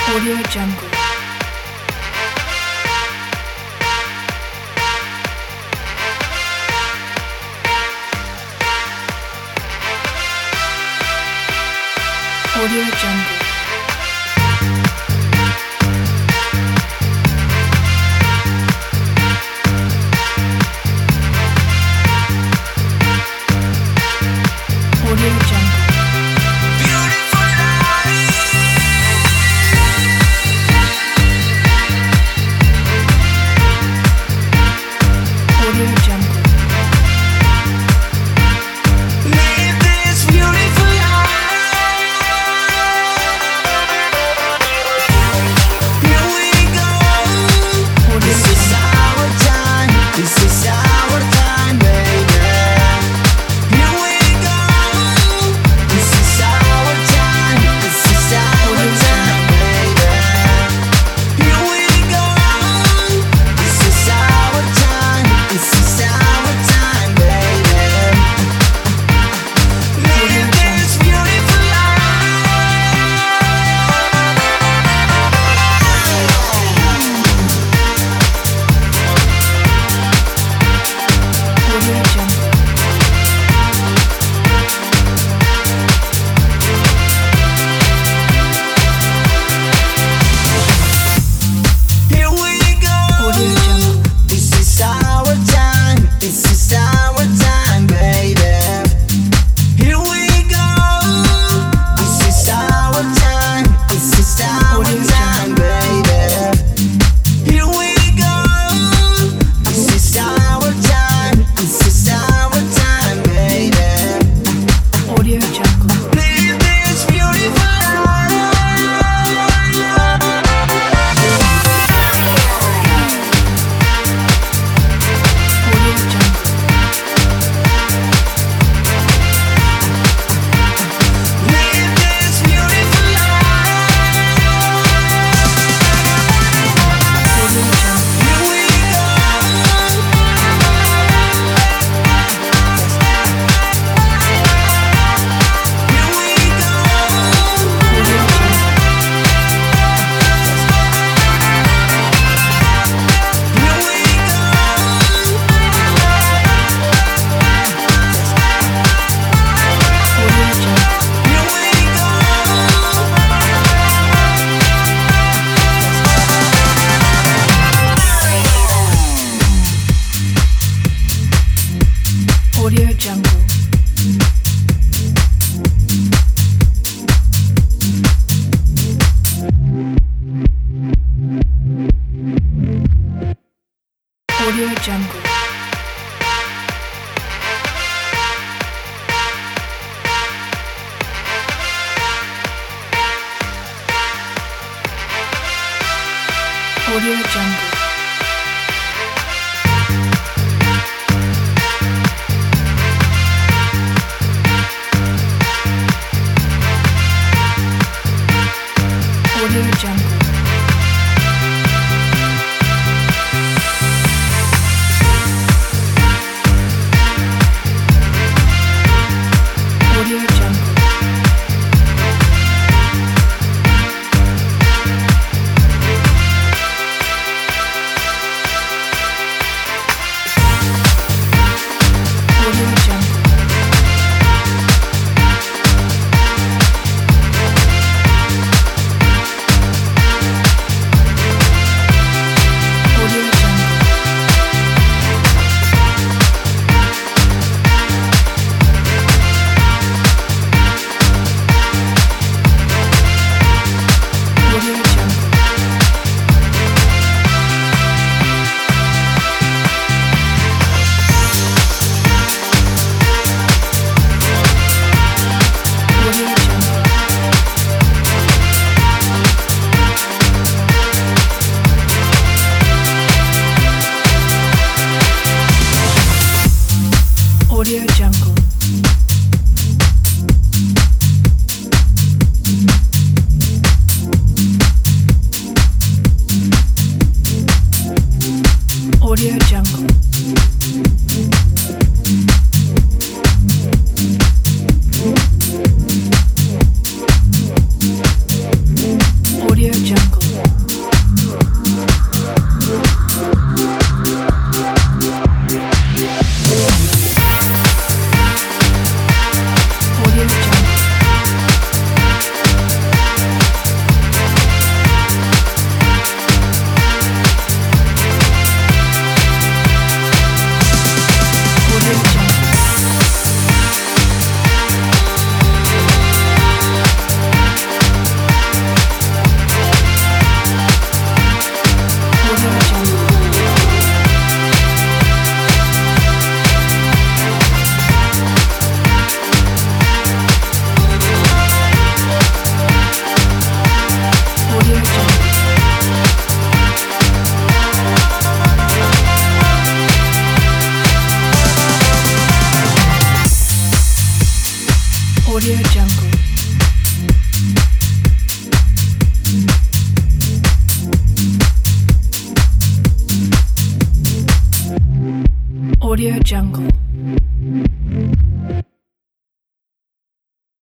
Audio Jungle. Audio Jungle. Audio Jungle. Audio Jungle. Live this beautiful life. Here we go. This is our time. This is our time, baby. Here we go. This is our time. This is our time, baby. Here we go. This is our time. This is our time, baby. Live this beautiful Audio Jungle. Here we go. Audio Jungle. This is our time. This is our time, baby. Here we go. This is our time. This is our time, baby. Here we go. This is our time. This is our time, baby. Audio Jungle. Live this beautiful life. Audio Jungle. Live this beautiful life. Audio Jungle. Here we go. Here we go. Audio Jungle. Here we go. Audio Jungle. Here we go. Audio Jungle. Audio Jungle. Audio Jungle. Audio Jungle. Audio Jungle. Audio Jungle. Audio Jungle.